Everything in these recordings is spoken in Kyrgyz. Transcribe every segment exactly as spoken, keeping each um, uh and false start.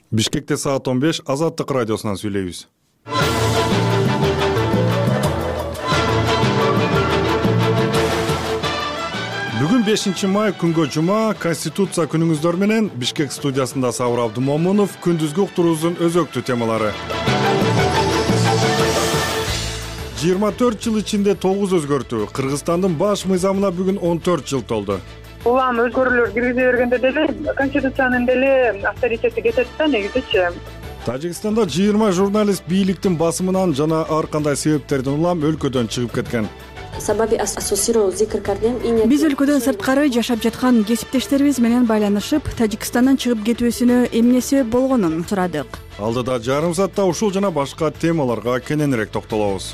Бишкекте саат он беш Азаттык радиосунан сүйлөйбүз. Бүгүн бешинчи май күнгө жума, Конституция күнүңүздөр менен Бишкек студиясында Сабыр Абдымомунов, күндүзгү уктуруубуздун өзөктүү темалары. жыйырма төрт жыл ичинде тогуз өзгөртүү. Кыргызстандын баш мыйзамына бүгүн он төрт жыл толду. Улам өзгөрүүлөр киргизе бергенде деле Конституциянын деле авторитети кетет да негизичи. Тажикстанда жыйырма журналист бийликтин басымынан жана ар кандай себептерден улам өлкөдөн чыгып кеткен. Биз өлкөдөн сырткары жашап жаткан кесиптештерибиз менен байланышып, Тажикстандан чыгып кетүүсүнө эмне себеп болгонун сурадык. Алдыда жарым саатта ушул жана башка темаларга кененирээк токтолобуз.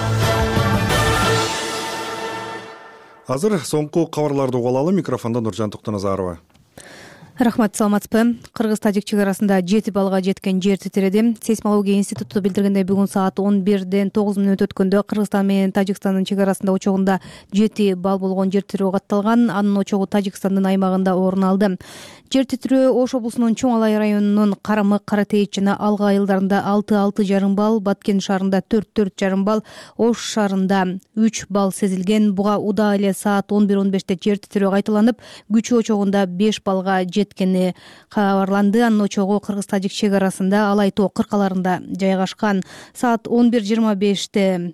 Азыр соңку кабарларды угуп алалы. Микрофондо Нуржан Токтоназарова. Рахмат, саламатсызбы? Кыргыз-Тажик чек арасында жети баллга жеткен жер титиреди. Сейсмология институту билдиргендей, бүгүн саат он бирден тогуз мүнөт өткөндө Кыргызстан менен Тажикстандын чек арасында очогунда жети балл болгон жер титирөө катталган. Анын очогу Тажикстандын аймагында орун алды. Жер титирөө Ош облусунун Чоң Алай районунун Карамык, Каратейит жана Алга айылдарында алты алты жарым балл, Баткен шаарында төрт төрт жарым балл, Ош шаарында үч балл сезилген. Буга удаа эле саат он бир он беште жер титирөө кайталанып, күчү очогунда беш баллга жеткени кабарланды. Анын очогу Кыргыз-Тажик чек арасында Алай тоо кыркаларында жайгашкан. Саат он бир жыйырма беште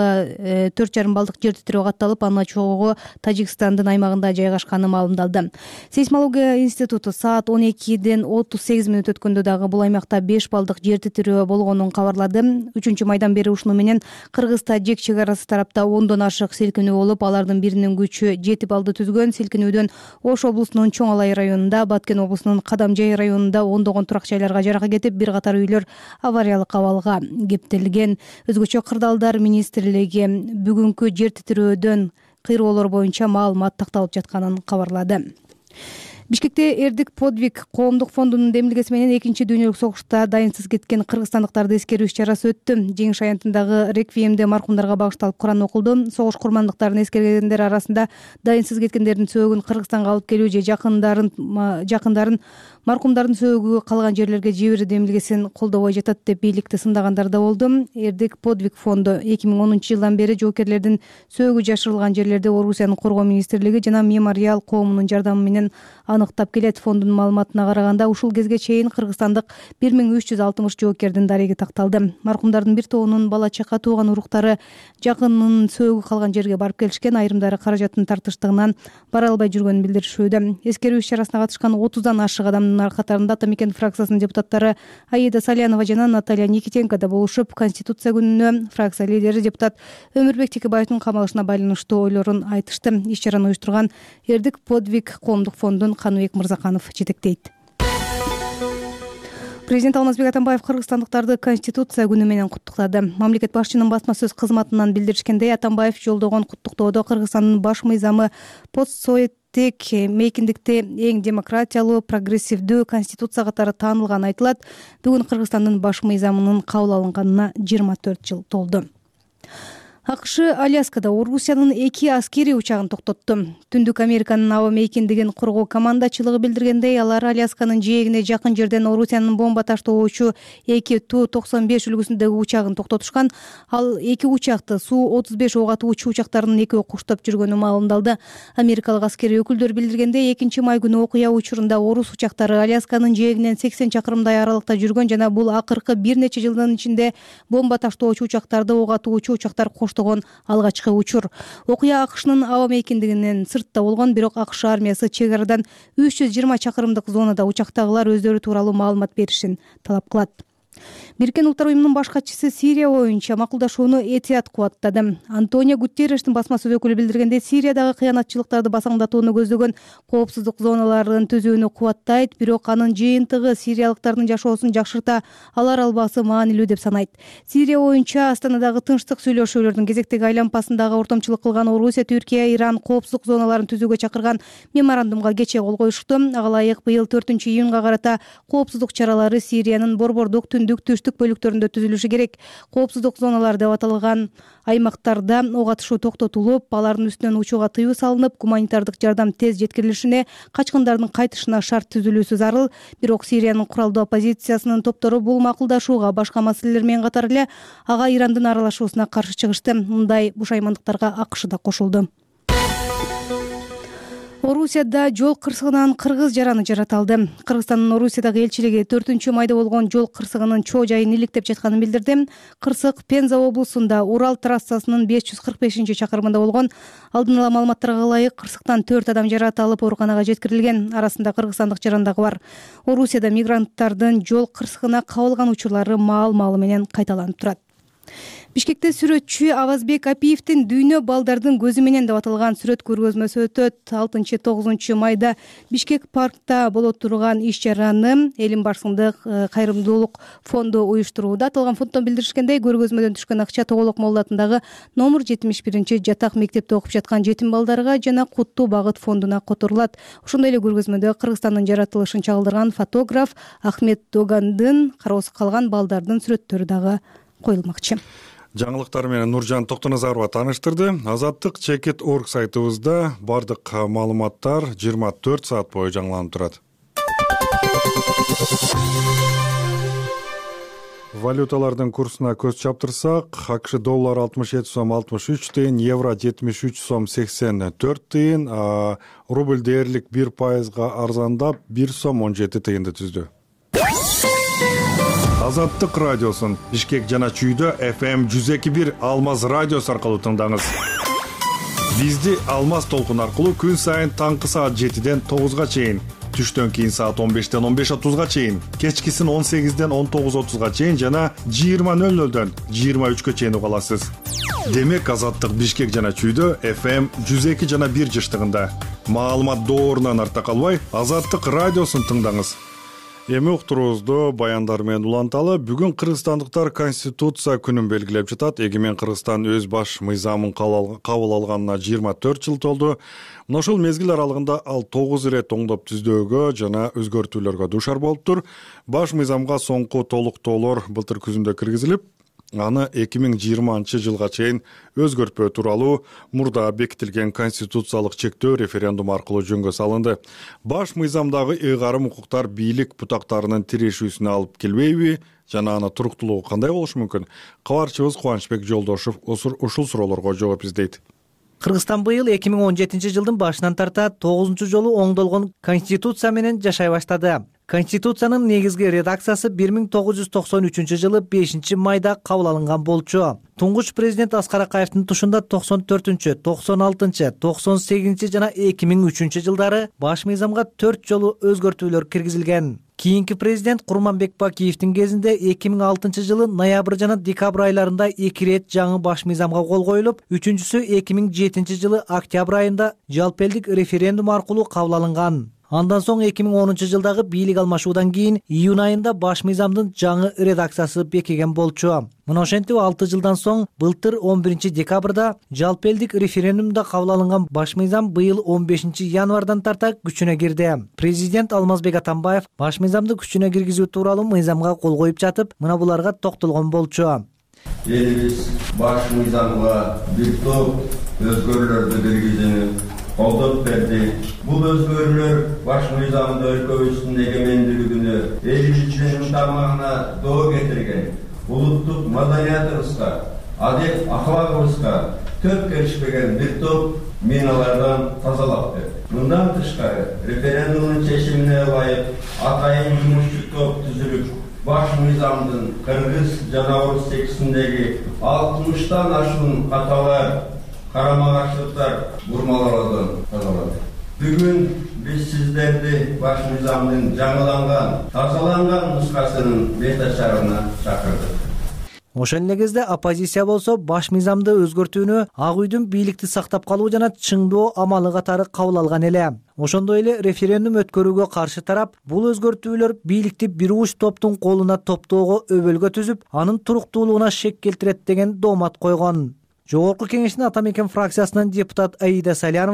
дагы төрт жарым баллдык жер титирөө катталып, анын очогу Тажикстандын аймагында жайгашканы маалымдалды. Сейсмология институту саат он экиден отуз сегиз мүнөт өткөндө дагы бул аймакта беш баллдык жер титирөө болгонун кабарлады. үчүнчү майдан бери ушуну менен Кыргыз-Тажик чек арасы тарапта ондон ашык силкинүү болуп, алардын биринин күчү жети баллды түзгөн. Силкинүүдөн Ош облусунун Чоң Алай районунда, Баткен облусунун Кадамжай районунда ондогон турак жайларга жарака кетип, бир катар үйлөр авариялык абалга кептелген. Өзгөчө кырдаалдар министрлиги бүгүнкү жер титирөөдөн кыйроолор боюнча маалымат такталып жатканын кабарлады. Бишкекте Эрдик подвиг коомдук фондунун демилгеси менен экинчи дүйнөлүк согушта дайынсыз кеткен кыргызстандыктарды эскерүү иш-чарасы өттү. Жеңиш аянтындагы реквиемде маркумдарга багышталып Куран окулду. Согуш курмандыктарын эскергендер арасында дайынсыз кеткендердин сөөгүн Кыргызстанга алып келүү же жакындарын жакындарын маркумдардын сөөгү калган жерлерге жиберүү демилгесин колдобой жатат деп бийликти сындагандар да болду. Эрдик подвиг фонду эки миң онунчу жылдан бери жоокерлердин сөөгү жашырылган жерлерде Орусиянын коргоо министрлиги жана Мемориал коомунун жардамы менен аныктап келет. Фондунун маалыматына караганда, ушул кезге чейин кыргызстандык бир миң үч жүз алтымыш жоокердин дареги такталды. Маркумдардын бир тобунун бала чака, тууган уруктары жакынынын сөөгү калган жерге барып келишкен. Айрымдары каражаттын тартыштыгынан бара албай жүргөнүн билдиришүүдө. Эскерүү иш-чарасына катышкан отуздан ашык адамдын катарында Атамекен фракциясынын депутаттары Аида Салянова жана Наталья Никитенко да болушуп, Конституция күнүнө фракция лидери депутат Өмүрбек Текебаевдин камалышына байланыштуу ойлорун айтышты. Иш-чараны уюштурган Эрдик подвиг коомдук фондун Каныбек Мырзаканов жетектейт. Президент Алмазбек Атамбаев кыргызстандыктарды Конституция күнү менен куттуктады. Мамлекет башчынын басма сөз кызматынан билдиришкендей, Атамбаев жолдогон куттуктоодо Кыргызстандын баш мыйзамы постсовет мейкиндикте эң демократиялуу, прогрессивдүү конституция катары таанылганы айтылат. Бүгүн Кыргызстандын баш мыйзамынын кабыл алынганына жыйырма төрт жыл толду. АКШ Аляскада Орусиянын эки аскерий учагын токтотту. Түндүк Американын аба мейкиндигин коргоо командачылыгы билдиргендей, алар Алясканын жээгине жакын жерден Орусиянын бомба таштоочу эки Ту токсон беш үлгүсүндөгү учагын токтотушкан. Ал эки учакты Су отуз беш ок атуучу учактарынын экөө куштап жүргөнү маалымдалды. Америкалык аскерий өкүлдөр билдиргендей, экинчи май күнү окуя учурунда орус учактары Алясканын жээгинен сексен чакырымдай аралыкта жүргөн жана бул акыркы бир нече жылдын ичинде бомба таштоочу учактарды ок атуучу учактар коштогон алгачкы учур. Окуя АКШнын аба мейкиндигинен сыртта болгон, бирок АКШ армиясы чек арадан үч жүз жыйырма чакырымдык зонада учактагылар өздөрү тууралуу маалымат беришин талап кылат. Бириккен Улуттар уюмунун баш катчысы Сирия боюнча макулдашууну этият кубаттады. Антонио Гутерриштин басма сөз өкүлү билдиргендей, Сириядагы кыянатчылыктарды басаңдатууну көздөгөн коопсуздук зоналарын түзүүнү кубаттайт, бирок анын жыйынтыгы сириялыктардын жашоосун жакшырта алар албасы маанилүү деп санайт. Сирия боюнча Астанадагы тынчтык сүйлөшүүлөрдүн кезектеги айланпасындагы ортомчулук кылган Орусия, Түркия, Иран коопсуздук зоналарын түзүүгө чакырган меморандумга кечээ кол коюшту. Ага ылайык быйыл төртүнчү июнга карата коопсуздук чаралары Сириянын борбордук түндүк түндүк түштүк бөлүктөрүндө түзүлүшү керек. Коопсуздук зоналары деп аталган аймактарда ок атышуу токтотулуп, алардын үстүнөн учууга тыюу салынып, гуманитардык жардам тез жеткирилишине, качкындардын кайтышына шарт түзүлүүсү зарыл. Бирок Сириянын куралдуу оппозициясынын топтору бул макулдашууга башка маселелер менен катар эле ага Ирандын аралашуусуна каршы чыгышты. Мындай бушаймандыктарга АКШ да кошулду. Орусияда жол кырсыгынан кыргыз жараны жаратылды. Кыргызстандын Орусиядагы элчилиги төртүнчү майда болгон жол кырсыгынын чоо жайын иликтеп жатканын билдирди. Кырсык Пенза облусунда Урал трассасынын беш жүз кырк бешинчи чакырымында болгон. Алдын ала маалыматтарга ылайык, кырсыктан төрт адам жаратылып, ооруканага жеткирилген. Арасында кыргызстандык жаран дагы бар. Орусияда мигранттардын жол кырсыгына кабылган учурлары маал-маалы менен кайталанып турат. Бишкекте сүрөтчү Авазбек Апиевдин «Дүйнө балдардын көзү менен» деп аталган сүрөт көргөзмөсү өтөт. алтынчы тогузунчу майда Бишкек паркта боло турган иш чараны Элим Барсындык кайрымдуулук фонду уюштурууда. Аталган фонддон билдиришкендей, көргөзмөдөн түшкөн акча Тоголок Молла атындагы номер жетимиш биринчи жатак мектепте окуп жаткан жетим балдарга жана Куттуу багыт фондуна которулат. Ошондой эле көргөзмөдө Кыргызстандын жаратылышын чагылдырган фотограф Ахмет Догандын кароосуз калган балдардын сүрөттөрү дагы коюлмакчы. Жаңылыктар менен Нуржан Токтоназарова тааныштырды. Азаттык чекит точка орг сайтыбызда бардык маалыматтар жыйырма төрт саат бою жаңыланып турат. Валюталардын курсуна көз чаптырсак, АКШ доллар алтымыш жети сом алтымыш үч тыйын, евро жетимиш үч сом сексен төрт тыйын, рубль дээрлик бир пайызга арзандап бир сом он жети тыйынды түздү. Азаттык радиосун Бишкек жана Чүйдө эф эм жүз эки бир Алмаз радиосу аркылуу тыңдаңыз. Бизди Алмаз толкун аркылуу күн сайын таңкы саат жетиден тогузга чейин, түштөн кийин саат он бештен он беш отузга чейин, кечкисин он сегизден он тогуз отузга чейин жана жыйырма нөл нөлдөн жыйырма үчкө чейин уга аласыз. Демек Азаттык Бишкек жана Чүйдө эф эм жүз эки жана бир жыштыгында. Маалымат доорунан артта калбай, Азаттык радиосун тыңдаңыз. Эми уктуруубузду баяндар менен уланталы. Бүгүн кыргызстандыктар Конституция күнүн белгилеп жатат. Эгемен Кыргызстан өз баш мыйзамын кабыл алганына жыйырма төрт жыл толду. Мына ушул мезгил аралыгында ал тогуз ирет оңдоп түздөөгө жана өзгөртүүлөргө дуушар болуптур. Баш мыйзамга соңку толуктоолор былтыр күзүндө киргизилип, аны эки миң жыйырманчы жылга чейин өзгөртпөө тууралуу мурда бекитилген конституциялык чектөө референдум аркылуу жөнгө салынды. Баш мыйзамдагы ыйгарым укуктар бийлик бутактарынын тирешүүсүнө алып келбейби жана аны туруктуулугу кандай болушу мүмкүн? Кабарчыбыз Кубанычбек Жолдошов ушул суроолорго жооп издейт. Кыргызстан быйыл эки миң он жетинчи жылдын башынан тарта тогузунчу жолу оңдолгон конституция менен жашай баштады. Конституциянын негизги редакциясы бир миң тогуз жүз токсон үчүнчү жылы бешинчи майда кабыл алынган болчу. Туңгуч президент Аскар Акаевдин тушунда токсон төртүнчү, токсон алтынчы, токсон сегизинчи жана эки миң үчүнчү жылдары баш мыйзамга төрт жолу өзгөртүүлөр киргизилген. Кийинки президент Курманбек Бакиевдин кезинде эки миң алтынчы жылы ноябрь жана декабрь айларында эки ирет жаңы баш мыйзамга кол коюлуп, үчүнчүсү эки миң жетинчи жылы октябрь айында жалпы элдик референдум аркылуу кабыл алынган. Андан соң эки миң онунчу жылдагы бийлик алмашуудан кийин июнь айында баш мыйзамдын жаңы редакциясы бекиген болчу. Мына ошентип алты жылдан соң былтыр он биринчи декабрда жалпы элдик референдумда кабыл алынган баш мыйзам быйыл он бешинчи январдан тарта күчүнө кирди. Президент Алмазбек Атамбаев баш мыйзамды күчүнө киргизүү тууралуу мыйзамга кол коюп жатып, мына буларга токтолгон болчу. Элибиз баш мыйзамга бир топ өзгөрүүлөрдү киргизүүнү колдоп берди. Бул өзгөрүүлөр баш мыйзамда өлкөбүздүн эгемендүүлүгүнө, элибиздин ынтымагына доо кетирген, улуттук маданиятыбызга, адеп аклагыбызга төп келишпеген бир топ миналардан тазалапты. Мындан тышкары референдумдун чечимине ылайык атайын жумушчу топ түзүлүп, баш мыйзамдын кыргыз жана орус текстиндеги алтымыштан ашуун каталар, карама-каршылыктар, бурмалардан тазалады. Бүгүн биз сиздерди баш мыйзамдын жаңыланган, тазаланган нускасынын бетачарына чакырдык. Ошол эле кезде оппозиция болсо баш мыйзамды өзгөртүүнү Ак үйдүн бийликти сактап калуу жана чыңдоо амалы катары кабыл алган эле. Ошондой эле референдум өткөрүүгө каршы тарап бул өзгөртүүлөр бийликти бир уч топтун колуна топтоого өбөлгө түзүп, анын туруктуулугуна шек келтирет деген доомат койгон. Жогорку кеңештин Ата мекен фракциясынын депутат Аида Салянова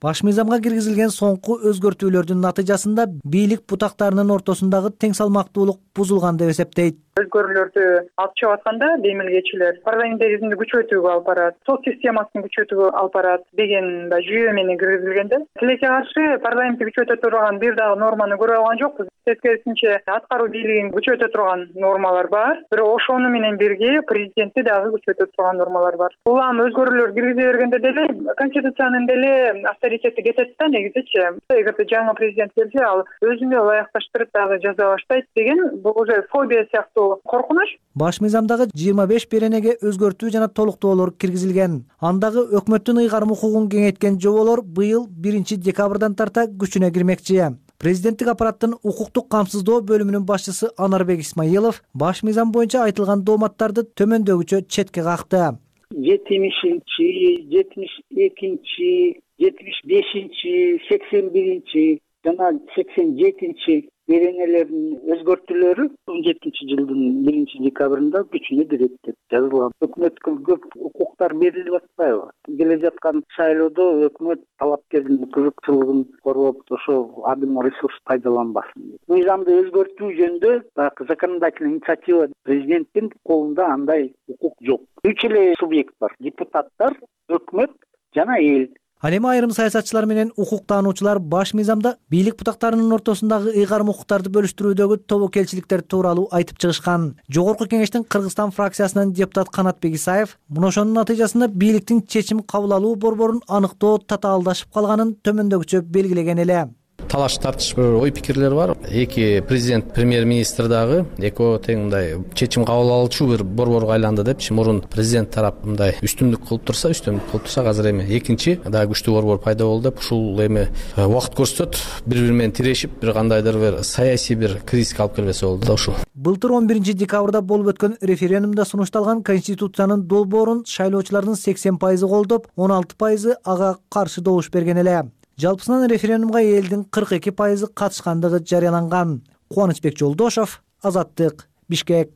баш мыйзамга киргизилген соңку өзгөртүүлөрдүн натыйжасында бийлик бутактарынын ортосундагы тең салмактуулук бузулган деп эсептейт. Өзгөрүүлөрдү алып чыгып атканда демилгечилер парламентаризмди күчөтүүгө алып барат, сот системасын күчөтүүгө алып барат деген да жүйө менен киргизилгенде тилекке каршы парламентти күчөтө турган бир дагы норманы көрө алган жокпуз. Тескерисинче аткаруу бийлигин күчөтө турган нормалар бар, бирок ошону менен бирге президентти дагы күчөтө турган нормалар бар. Улам өзгөрүүлөр киргизе бергенде деле конституциянын деле авторитети кетет да негизичи. Эгерде жаңы президент келсе, ал өзүнө ылайыкташтырып дагы жаза баштайт деген бул уже фобия сыяктуу коркунуч. Баш мыйзамдагы жыйырма беш беренеге өзгөртүү жана толуктоолор киргизилген. Андагы өкмөттүн ыйгарым укугун кеңейткен жоболор быйыл биринчи декабрдан тарта күчүнө кирмекчи. Президенттик аппараттын укуктук камсыздоо бөлүмүнүн башчысы Анарбек Исмаилов баш мыйзам боюнча айтылган дооматтарды төмөндөгүчө четке какты. жетимишинчи, жетимиш экинчи, жетимиш бешинчи, сексен биринчи жана сексен жетинчи беренелердин өзгөртүүлөрү он жетинчи жылдын биринчи декабрында күчүнө кирет деп жазылган. Өкмөткө көп укуктар берилип атпайбы? Келе жаткан шайлоодо өкмөт талапкердин кызыкчылыгын коргоп, ошо адым ресурс пайдаланбасын. Мыйзамды өзгөртүү жөнүндө законодательный инициатива президенттин колунда андай укук жок. Үч эле субъект бар: депутаттар, өкмөт жана эл. Ал эми айрым саясатчылар менен укук таануучулар баш мыйзамда бийлик бутактарынын ортосундагы ыйгарым укуктарды бөлүштүрүүдөгү тобокелчиликтер тууралуу айтып чыгышкан. Жогорку кеңештин Кыргызстан фракциясынын депутат Канатбек Исаев мына ошонун натыйжасында бийликтин чечим кабыл алуу борборун аныктоо татаалдашып калганын төмөндөгүчө белгилеген эле. Талаш тартыш ой пикирлер бар. Эки президент, премьер-министр дагы экөө тең мындай чечим кабыл алуучу бир борборго айланды деп, мурун президент тарап мындай үстүмдүк кылып турса, үстүмдүк кылып турса, азыр эми экинчи дагы күчтүү борбор пайда болду деп, ушул эми убакыт көрсөтөт, бири-бири менен тирешип, бир кандайдыр бир саясий бир кризиске алып келбесе болду да ушул. Былтыр он биринчи декабрда болуп өткөн референдумда сунушталган конституциянын долбоорун шайлоочулардын сексен пайызы колдоп, он алты пайызы ага каршы добуш берген эле. Жалпысынан референдумга элдин кырк эки пайызы катышкандыгы жарыяланган. Кубанычбек Жолдошов, Азаттык, Бишкек.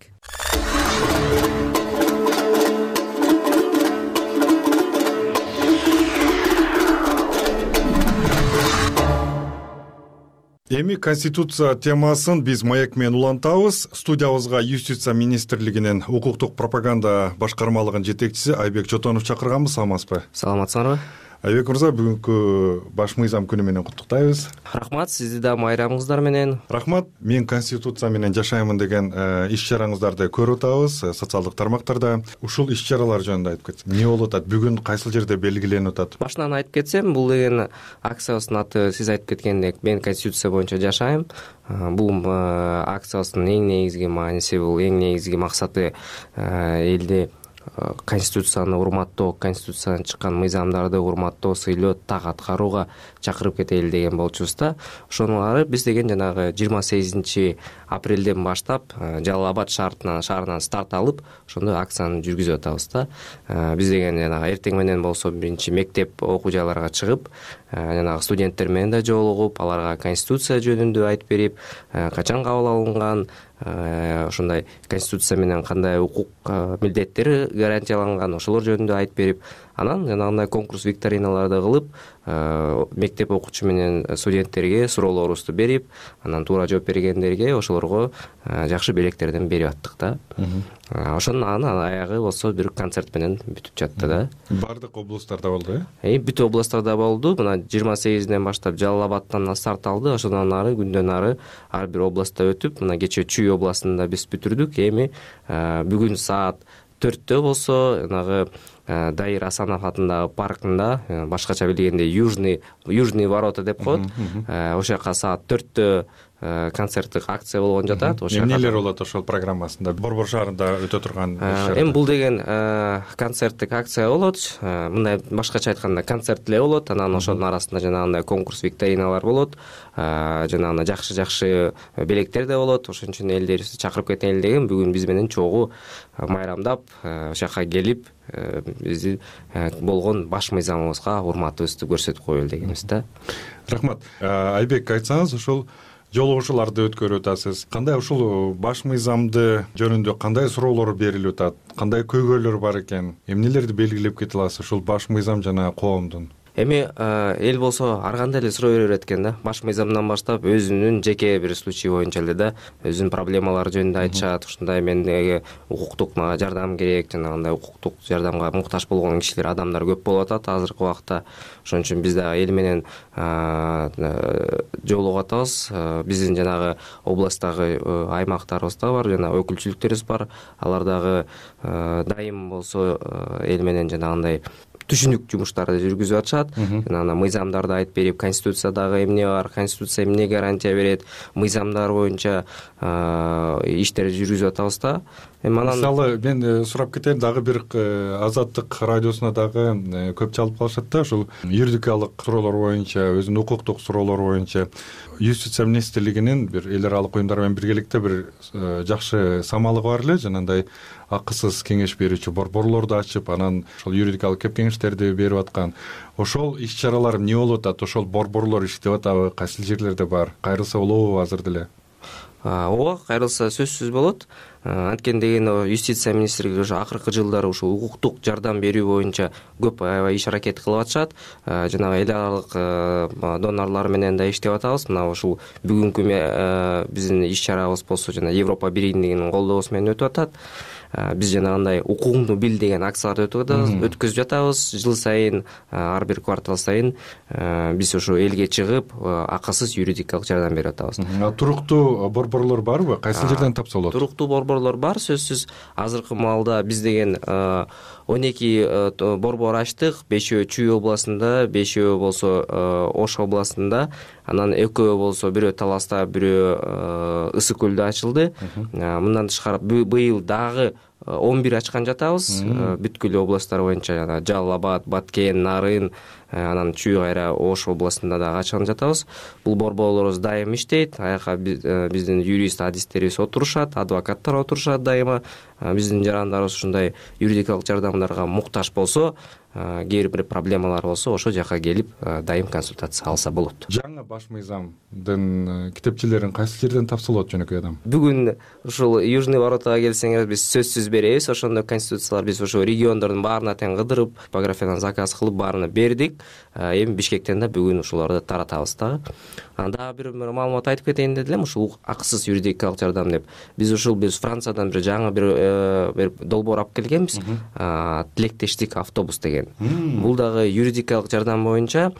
Эми конституция темасын биз маек менен улантабыз. Студиябызга Юстиция министрлигинин укуктук пропаганда башкармалыгынын жетекчиси Айбек Жотонов чакырганбыз. Саламатсызбы? Саламатсыңарбы? Айбек мырза, бүгүнкү баш мыйзам күнү менен куттуктайбыз. Рахмат, сизди да майрамыңыздар менен. Рахмат. Мен конституция менен жашаймын деген иш чараңыздарды көрүп атабыз социалдык тармактарда. Ушул иш чаралар жөнүндө айтып кетсем, эмне болуп атат? Бүгүн кайсыл жерде белгиленип атат? Башынан айтып кетсем, бул деген акциябыздын аты сиз айтып кеткендей, мен конституция боюнча жашайм. Бул акциябыздын эң негизги мааниси, бул эң негизги максаты элди конституцияны урматтоо, конституциядан чыккан мыйзамдарды урматтоо, сыйлоо, так аткарууга чакырып кетели деген болчубуз да. Ошонуңары биз деген жанагы жыйырма сегизинчи апрелден баштап Жалал Абад шаарынан шаарынан старт алып, ошондо акцияны жүргүзүп атабыз да. Биз деген жанагы эртең менен болсо биринчи мектеп окуу жайларга чыгып, жанагы студенттер менен да жолугуп, аларга конституция жөнүндө айтып берип, качан кабыл алынган, ошондой конституция менен кандай укук милдеттери гарантияланган, ошолор жөнүндө айтып берип, анан жанагындай конкурс викториналарды кылып, мектеп окуучу менен студенттерге суроолорубузду берип, анан туура жооп бергендерге ошолорго жакшы белектерден берип аттык да. Ошонун анан аягы болсо бир концерт менен бүтүп жатты да. Бардык областтарда болду, э? Э, бүт областтарда болду. Мына жыйырма сегизинен баштап Жалал Абадтан старт алды. Ошондон ары күндөн ары ар бир областта өтүп, мына кечээ Чүй областында биз бүтүрдүк. Эми бүгүн саат төрттө болсо, жанагы Дайыр Асанов атындагы паркында, башкача билгенде Южный Южный ворота деп коет. Ошол жака саат төрттө концерттик акция болгон жатат. Ошо эмнелер болот ошол программасында? Борбор шаарында өтө турган иш. Эми бул деген концерттик акция болот. Мындай башкача айтканда концерт эле болот. Анан ошонун арасында жанагындай конкурс викториналар болот. Жанагындай жакшы-жакшы белектер да болот. Ошон үчүн элдерибизди чакырып кетели деген бүгүн биз менен чогуу майрамдап, ошол жака келип, бизди болгон баш мыйзамыбызга урматыбызды көрсөтүп коелу дегенбиз да. Рахмат. Айбек, айтсаңыз, ошол жолугушууларды өткөрүп атасыз. Кандай ушул баш мыйзамды жөнүндө кандай суроолор берилип атат? Кандай көйгөйлөр бар экен? Эмнелерди белгилеп кете аласыз ушул баш мыйзам жана коомдун? эми эл болсо ар кандай эле суроо бере берет экен да. Баш мыйзамдан баштап өзүнүн жеке бир случай боюнча эле да өзүнүн проблемалары жөнүндө айтышат. Ушундай менде укуктук мага жардам керек, жанагындай укуктук жардамга муктаж болгон кишилер, адамдар көп болуп атат азыркы убакта. Ошон үчүн биз дагы эл менен жолугуп атабыз. Биздин жанагы областтагы аймактарыбыз да бар, жана өкүлчүлүктөрүбүз бар. Алар дагы дайым болсо эл менен жанагындай түшүнүк жумуштарды жүргүзүп атышат. Жана мыйзамдарды айтып берип, конституциядагы эмне бар, конституция эмне гарантия берет, мыйзамдар боюнча иштерди жүргүзүп атабыз да. Мисалы мен сурап кетейин, дагы бир Азаттык радиосуна дагы көп чалып калышат да, ушул юридикалык суроолор боюнча, өзүнүн укуктук суроолор боюнча юстиция министрлигинин бир эл аралык уюмдар менен биргеликте бир жакшы самалыгы бар эле, жанагындай акысыз кеңеш берүүчү борборлорду ачып, анан ошол юридикалык кеп кеңештерди берип аткан. Ошол иш-чаралар эмне болуп атат? Ошол борборлор иштеп атабы? Кайсыл жерлерде бар? Кайрылса болобу азыр деле? Ооба, кайрылса сөзсүз болот. Анткени деген юстиция министрлиги ошо акыркы жылдары ушул укуктук жардам берүү боюнча көп аябай иш аракет кылып атышат. Жанагы эл аралык донорлор менен да иштеп атабыз. Мына ушул бүгүнкү биздин иш-чарабыз болсо жана Европа биримдигинин колдоосу менен өтүп атат. Биз жанагындай укугуңду бил деген акцияларды өткөзүп жатабыз. Жыл сайын, ар бир квартал сайын биз ошо элге чыгып, акысыз юридикалык жардам берип атабыз. Туруктуу борборлор барбы? Кайсы жерден тапса болот? Туруктуу борборлор бар, сөзсүз. Азыркы маалда биз деген он эки борбор ачтык. Бешөө Чүй областында, бешөө болсо Ош областында, анан экөө болсо бирөө Таласта, бирөө Ысык көлдө ачылды. Мындан тышкары быйыл дагы он бир ачкан жатабыз. Бүткүл областтар боюнча жана Жалал Абад, Баткен, Нарын, анан Чүй кайра Ош областында дагы ачкан жатабыз. Бул борборлорубуз дайым иштейт. Аяка биздин юрист, адистерибиз отурушат, адвокаттар отурушат дайыма. Биздин жарандарыбыз ушундай юридикалык жардамдарга муктаж болсо, кээ бир проблемалар болсо, ошол жака келип дайым консультация алса болот. Жаңы баш мыйзамдын китепчелерин кайсы жерден тапса болот жөнөкөй адам? Бүгүн ушул Южный воротага келсеңер, биз сөзсүз беребиз. Ошондо конституциялар биз ошо региондордун баарына тең кыдырып, типографиядан заказ кылып баарына бердик. Эми Бишкектен да бүгүн ушуларды таратабыз дагы. Анда бир маалымат айтып кетейин дедим, ушул акысыз юридикалык жардам деп. Биз ушул биз Франциядан бир жаңы бир бир долбоор алып келгенбиз. Тилектештик автобус деген. Бул дагы юридикалык жардам боюнча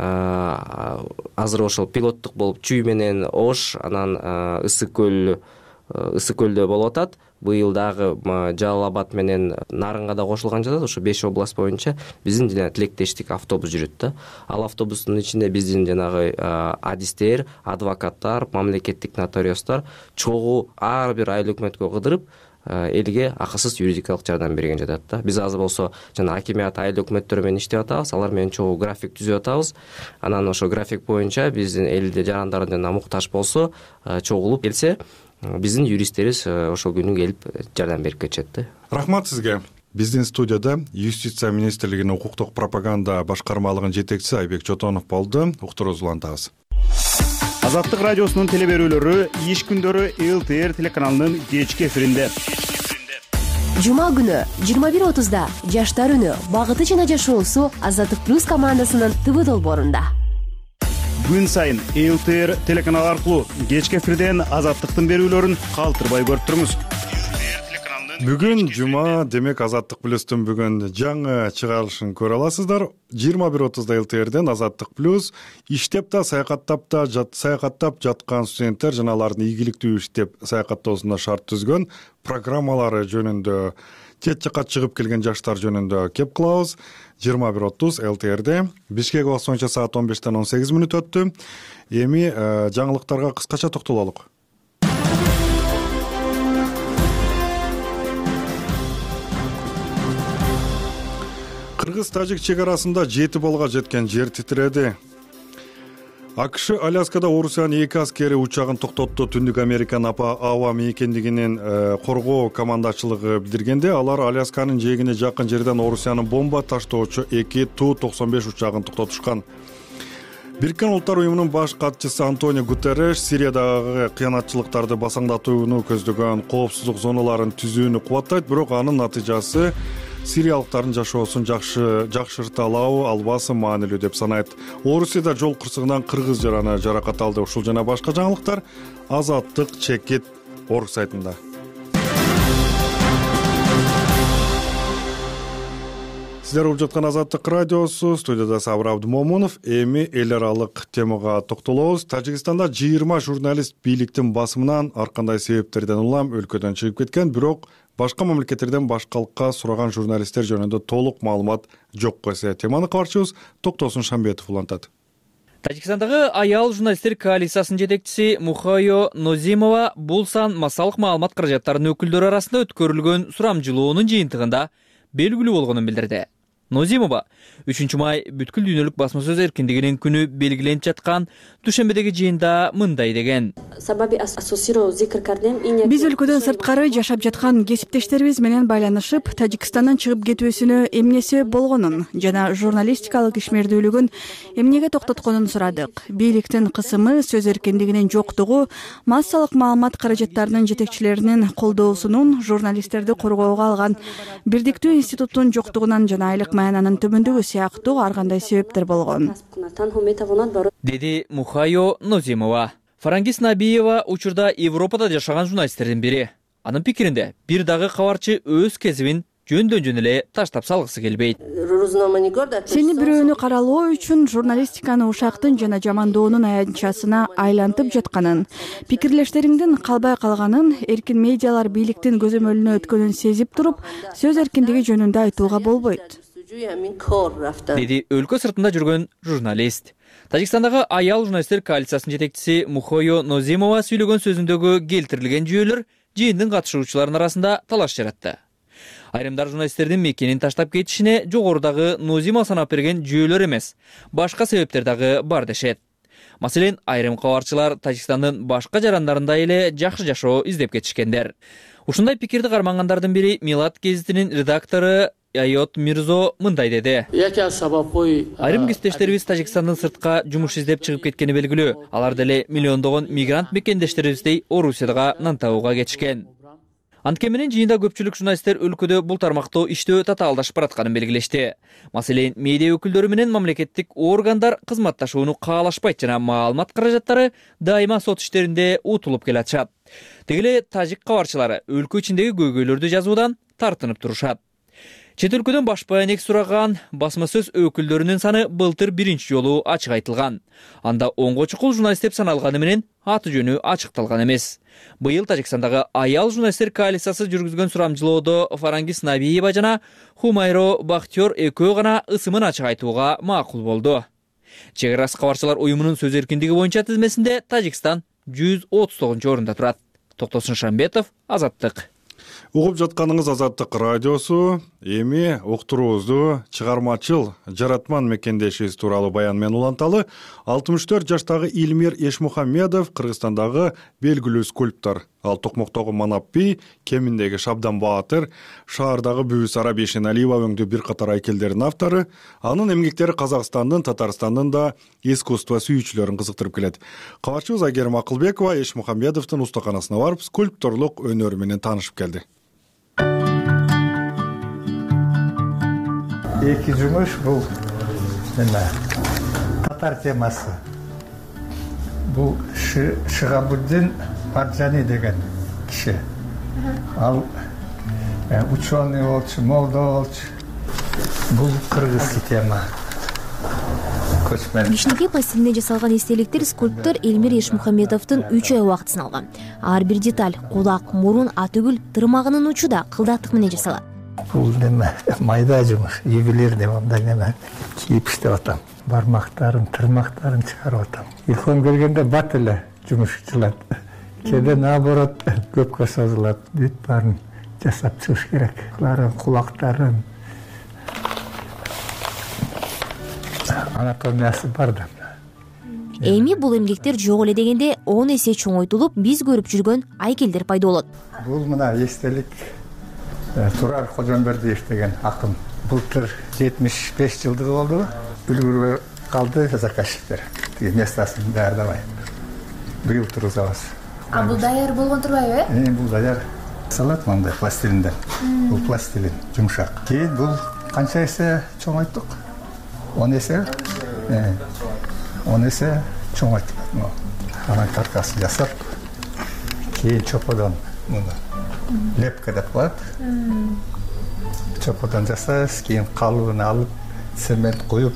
азыр ошол пилоттук болуп Чүй менен Ош, анан Ысык көл Ысык көлдө болуп атат. Быйыл дагы Жалал Абад менен Нарынга да кошулган жатат. Ошо беш област боюнча биздин жана тилектештик автобус жүрөт да. Ал автобустун ичинде биздин жанагы адистер, адвокаттар, мамлекеттик нотариустар чогуу ар бир айыл өкмөткө кыдырып элге акысыз юридикалык жардам берген жатат да. Биз азыр болсо жана акимият айыл өкмөттөрү менен иштеп атабыз. Алар менен чогуу график түзүп атабыз. Анан ошо график боюнча биздин элде жарандар жана муктаж болсо, чогулуп келсе, биздин юристтерибиз ошол күнү келип жардам берип кетишет да. Рахмат сизге. Биздин студияда юстиция министрлигинин укуктук пропаганда башкармалыгынын жетекчиси Айбек Чотонов болду. Уктуруубузду улантабыз. Азаттык радиосунун теле берүүлөрү иш күндөрү эл тэ эр телеканалынын кечки эфиринде. Жума күнү жыйырма бир отузда Жаштар үнү багыты жана жашоосу Азаттык плюс командасынын ТВ долбоорунда. Күн сайын эл тэ эр телеканалы аркылуу кечки эфирден Азаттыктын берүүлөрүн калтырбай көрүп туруңуз. Бүгүн жума, демек Азаттык плюстун бүгүн жаңы чыгарылышын көрө аласыздар. жыйырма бир отузда эл тэ эрден Азаттык плюс иштеп да, саякаттап да, саякаттап жаткан студенттер жана алардын ийгиликтүү иштеп саякаттоосуна шарт түзгөн программалары жөнүндө, чет жакка чыгып келген жаштар жөнүндө кеп кылабыз. жыйырма бир отуз эл тэ эрде. Бишкек убакыты боюнча саат он бештен он сегиз мүнөт өттү. Эми жаңылыктарга кыскача токтололук. Кыргыз-тажик чек арасында жети балга жеткен жер титиреди. АКШ Аляскада Орусиянын эки аскери учагын токтотту. Түндүк Американын аба мейкендигинин коргоо командачылыгы билдиргенде, алар Алясканын жээгине жакын жерден Орусиянын бомба таштоочу эки Ту токсон беш учагын токтотушкан. Бириккен Улуттар уюмунун баш катчысы Антонио Гутерреш Сириядагы кыянатчылыктарды басаңдатууну көздөгөн коопсуздук зоналарын түзүүнү кубаттайт, бирок анын натыйжасы сириялыктардын жашоосун жакшы жакшырта алабы, албасы маанилүү деп санайт. Орусияда жол кырсыгынан кыргыз жараны жаракат алды. Ушул жана башка жаңылыктар Азаттык чекит орг сайтында. Сиздер угуп жаткан Азаттык радиосу, студияда Сабыр Абдымомунов. Эми эл аралык темага токтолобуз. Тажикстанда жыйырма журналист бийликтин басымынан ар кандай себептерден улам өлкөдөн чыгып кеткен, бирок башка мамлекеттерден башкалыкка сураган журналисттер жөнүндө толук маалымат жок эсе. Теманы кабарчыбыз Токтосун Шамбетов улантат. Тажикстандагы аял журналисттер коалициясынын жетекчиси Мухайо Нозимова бул сан массалык маалымат каражаттарынын өкүлдөрү арасында өткөрүлгөн сурамжылоонун жыйынтыгында белгилүү болгонун билдирди. Нозимова үчүнчү май бүткүл дүйнөлүк басма сөз эркиндигинин күнү белгиленип жаткан душембедеги жыйында мындай деген. Биз өлкөдөн сырткары жашап жаткан кесиптештерибиз менен байланышып, Тажикстандан чыгып кетүүсүнө эмне болгонун жана журналистикалык ишмердүүлүгүн эмнеге токтотконун сурадык. Бийликтин кысымы, сөз эркиндигинин жоктугу, массалык маалымат каражаттарынын жетекчилеринин колдоосунун, журналисттерди коргоого алган бирдиктүү институттун жоктугунан жана айлык маянанын төмөндүгү сыяктуу ар кандай себептер болгон, деди Мухайо Нозимова. Фарангис Набиева учурда Европада жашаган журналисттердин бири. Анын пикиринде, бир дагы кабарчы өз кесибин жөндөн жөн эле таштап салгысы келбейт. Сени бирөөнү каралоо үчүн журналистиканы ушактын жана жамандоонун аянтчасына айлантып жатканын, пикирлештериңдин калбай калганын, эркин медиалар бийликтин көзөмөлүнө өткөнүн сезип туруп, сөз эркиндиги жөнүндө айтууга болбойт, деди өлкө сыртында жүргөн журналист. Тажикстандагы аял журналисттер коалициясынын жетекчиси Мухайо Нозимова сүйлөгөн сөзүндөгү келтирилген жүйөлөр жыйындын катышуучуларынын арасында талаш жаратты. Айрымдар журналисттердин мекенин таштап кетишине жогорудагы Нозимова санап берген жүйөлөр эмес, башка себептер дагы бар дешет. Маселен, айрым кабарчылар Тажикстандын башка жарандарында эле жакшы жашоо издеп кетишкендер. Ушундай пикирди кармангандардын бири Милат гезитинин редактору Айот Мирзо мындай деди. Айрым кесиптештерибиз Тажикстандын сыртка жумуш издеп чыгып кеткени белгилүү. Алар деле миллиондогон мигрант мекендештерибиздей Орусияга нан табууга кетишкен. Анткени менен жыйында көпчүлүк журналисттер өлкөдө бул тармакта иштөө татаалдашып баратканын белгилешти. Маселен, медиа өкүлдөрү менен мамлекеттик органдар кызматташууну каалашпайт жана маалымат каражаттары дайыма сот иштеринде утулуп келатышат. Деги эле тажик кабарчылары өлкө ичиндеги көйгөйлөрдү жазуудан тартынып турушат. Чет өлкөдөн баш баянек сураган басма сөз өкүлдөрүнүн саны былтыр биринчи жолу ачык айтылган. Анда онго чукул журналист деп саналганы менен аты жөнү ачыкталган эмес. Быйыл Тажикстандагы аял журналисттер коалициясы жүргүзгөн сурамжылоодо Фарангис Набиева жана Хумайро Бахтиёр экөө гана ысымын ачык айтууга макул болду. Чек арасы кабарчылар уюмунун сөз эркиндиги боюнча тизмесинде Тажикстан жүз отуз тогузунчу орунда турат. Токтосун Шамбетов, Азаттык. Угуп жатканыңыз Азаттык радиосу. Эми уктуруубузду чыгармачыл жаратман мекендешибиз тууралуу баян менен уланталы. алтымыш төрт жаштагы Илмир Эшмухамедов Кыргызстандагы белгилүү скульптор. Ал Токмоктогу Манаппи, Кеминдеги Шабдан Баатыр, шаардагы Бүбүсара Бешеналиева өңдүү бир катар айкелдердин автору. Анын эмгектери Казакстандын, Татарстандын да искусство сүйүүчүлөрүн кызыктырып келет. Кабарчыбыз Айгерим Акылбекова Эшмухамедовдун устаканасына барып, скульпторлук өнөрү менен таанышып келди. Эки жумуш бул эме татар темасы. Бул Шыгабуддин Парджани деген киши. Ал ученый болчу, молдо болчу. Бул кыргыз тема. Кичинекей пластилинден жасалган эстеликтер скульптор Элмир Эшмухамедовдун үч ай убактысын алган. Ар бир деталь, кулак, мурун, атүгүл, тырмагынын учу да кылдаттык менен жасалат. Бул неме майда жумуш, ювелирный мындай неме кийип иштеп атам. Бармактарын, тырмактарын чыгарып атам. Илхом келгенде бат эле жумуш жылат. Кээде наоборот көпкө созулат. Бүт баарын жасап чыгыш керек. Куларын, кулактарын анатомиясы бар да. Эми бул эмгектер жок эле дегенде он эсе чоңойтулуп, биз көрүп жүргөн айкелдер пайда болот. Бул мына эстелик Турар Кожомбердиев деген акын. Былтыр жетимиш беш жылдыгы болду. Үлгүрбөй калды заказчиктер. Тиги местасын даярдабай. Быйыл тургузабыз. А бул даяр болгон турбайбы? Э, бул даяр. салат мындай пластилинден. Бул пластилин жумшак. Кийин бул канча эсе чоңойттук? он эсе, он эсе чоңойттук. Анан каркасын жасап, кийин чоподон муну лепка деп коет. Чоподон жасайбыз, кийин калыбын алып, цемент куюп,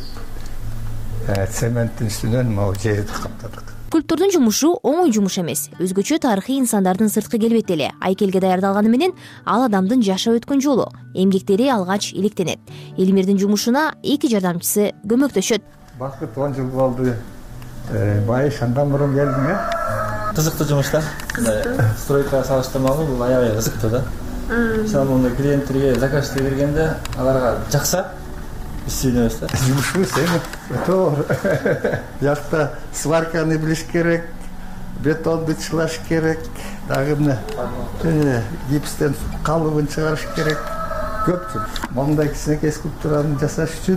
цементтин үстүнөн могу жерди каптадык. Скульптордун жумушу оңой жумуш эмес. Өзгөчө тарыхый инсандардын сырткы келбети эле айкелге даярдалганы менен ал адамдын жашап өткөн жолу, эмгектери алгач иликтенет. Элмирдин жумушуна эки жардамчысы көмөктөшөт. Бакыт он жыл болду. Байыш андан мурун келдим, э? Кызыктуу жумуш да. Стройкага салыштырмалуу бул аябай кызыктуу да. Мисалы мындай клиенттерге заказчы бергенде аларга жакса биз сүйүнөбүз да. Жумушубуз эми туура. Жакта сварканы билиш керек, бетонду чылаш керек, дагы эмне гипстен калыбын чыгарыш керек. Көп жумуш. Мондай кичинекей скульптураны жасаш үчүн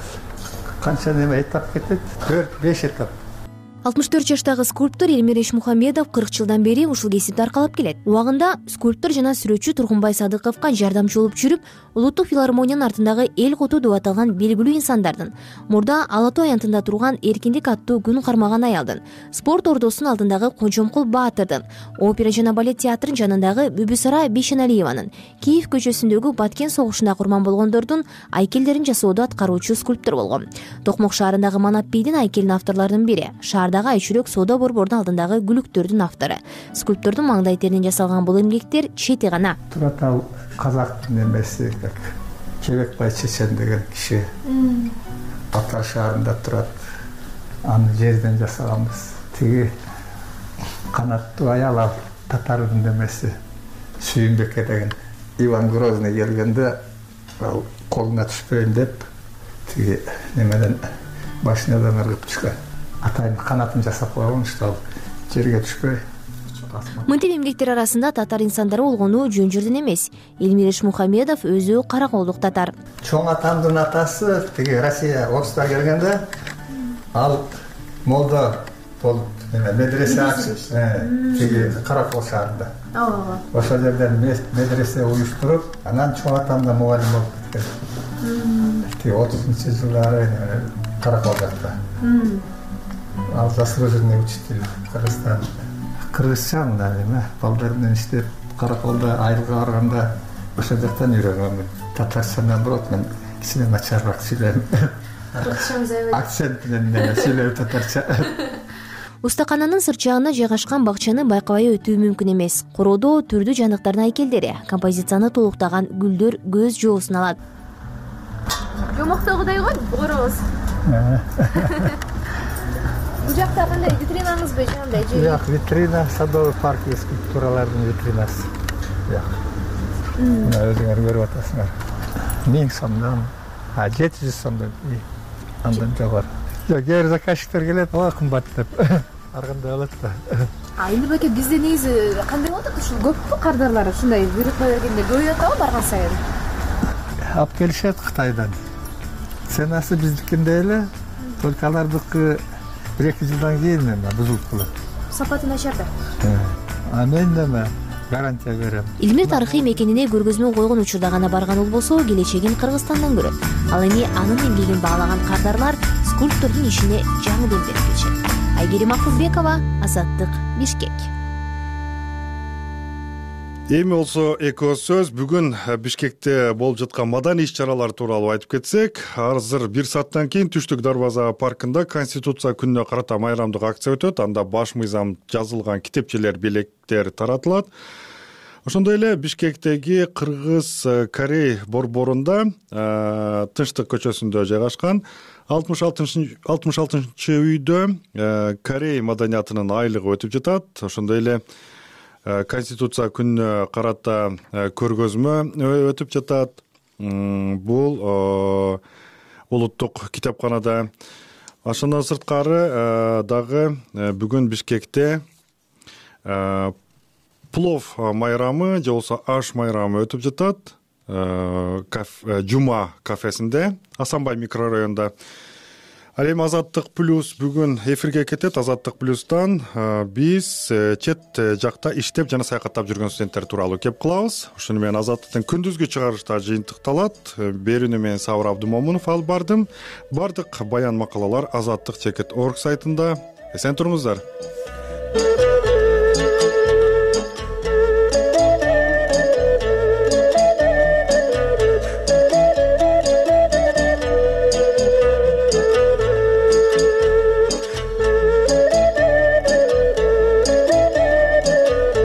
канча неме этап кетет? төрт беш этап. алтымыш төрт жаштагы скульптор Элмир Эшмухамедов кырк жылдан бери ушул кесипти аркалап келет. Убагында скульптор жана сүрөтчү Тургунбай Садыковго жардамчы болуп жүрүп, Улуттук филармониянын артындагы эл куту деп аталган белгилүү инсандардын, мурда Ала Тоо аянтында турган Эркиндик аттуу күн кармаган аялдын, спорт ордосунун алдындагы Кожомкул Баатырдын, опера жана балет театрынын жанындагы Бүбүсара Бейшеналиеванын, Киев көчөсүндөгү Баткен согушунда курман болгондордун айкелдерин жасоодо аткаруучу скульптор болгон. Токмок шаарындагы Манап бийдин айкелинин авторлорунун бири, шаардагы Айчүрөк соода борборунун алдындагы күлүктөрдүн автору. Скульптордун маңдай теринен жасалган бул эмгектер чети гана. Туратал казактын эмеси, как Кебекбай Чечен деген киши Атар шаарында турат. Аны жерден жасаганбыз. Тиги канаттуу аял ал татардын эмеси Сүйүнбеке деген Иван Грозный келгенде ал колуна түшпөйүн деп тиги немеден башынадан ыргып түшкөн. Атайын канатын жасап койгон, что жерге түшпөй. Мынтип эмгектер арасында татар инсандары болгону жөн жерден эмес. Элмир Эшмухамедов өзү караколдук татар. Чоң атамдын атасы тиги Россия орустар келгенде ал молдо болуп, медресе ачып, тиги Каракол шаарында. Ошол жерден медресе уюштуруп, анан чоң атам да мугалим болуп кеткен. Тиги отузунчу жылдары Каракол жакта. Ал заслуженный учитель Кыргызстан. Кыргызча мындай эме, балдар менен иштеп, Караколдо айылга барганда ошол жактан үйрөнгөнмүн. Татарчадан бирок мен кичине начарыраак сүйлөйм. Акцент менен сүйлөйм татарча. Устакананын сырт жагына жайгашкан бакчаны байкабай өтүү мүмкүн эмес. Короодо түрдүү жандыктардын айкелдери, композицияны толуктаган гүлдөр көз жоосун алат. Жомоктогудай го, корообуз. Бул жакта кандай витринаңызбы, жандай же? Жок, витрина, садовый парк скульптуралардын витринасы. Жок. Мына өзүңөр көрүп атасыңар. миң сомдон, а жети жүз сомдон андан жогору. Жок, кээ заказчиктер келет, ага кымбат деп. Ар кандай алат да. А эми баке бизде негизи кандай болот? Ушул көппү кардарлар ушундай буйрукма бергенде көбөйүп атабы барган сайын? Алып келишет Кытайдан. Ценасы биздикиндей эле, только алардыкы bir-эки жылдан кийин эме бузулуп калат. Сапаты начар да. А мен неме гарантия берем. Элмир тарыхый мекенине көргөзмө койгон учурда гана барган болбосо, келечегин Кыргызстандан көрөт. Ал эми анын эмгегин баалаган кардарлар скульптордун ишине жаңы дем берип келишет. Айгерим Акылбекова, Азаттык, Бишкек. Эми болсо эко сөз бүгүн Бишкекте болуп жаткан маданий иш-чаралар тууралуу айтып кетсек, азыр бир сааттан кийин Түштүк Дарбаза паркында Конституция күнүнө карата майрамдык акция өтөт. Анда баш мыйзам жазылган китепчелер, белектер таратылат. Ошондой эле Бишкектеги Кыргыз-Корей борборунда Тынчтык көчөсүндө жайгашкан алтымыш алтынчы үйдө Корей маданиятынын айлыгы өтүп жатат. Ошондой эле Конституция күнүнө карата көргөзмө өтүп жатат. Бул улуттук китепканада. Ошондон сырткары дагы бүгүн Бишкекте плов майрамы же болбосо аш майрамы өтүп жатат. Жума кафесинде, Асанбай микрорайонунда. Ал эми Азаттык плюс бүгүн эфирге кетет. Азаттык плюстан биз чет жакта иштеп жана саякаттап жүргөн студенттер тууралуу кеп кылабыз. Ошону менен Азаттыктын күндүзгү чыгарылыштары жыйынтыкталат. Берүүнү мен Сабыр Абдымомунов алып бардым. Бардык баян макалалар азаттык чекит точка орг сайтында. Эсен туруңуздар.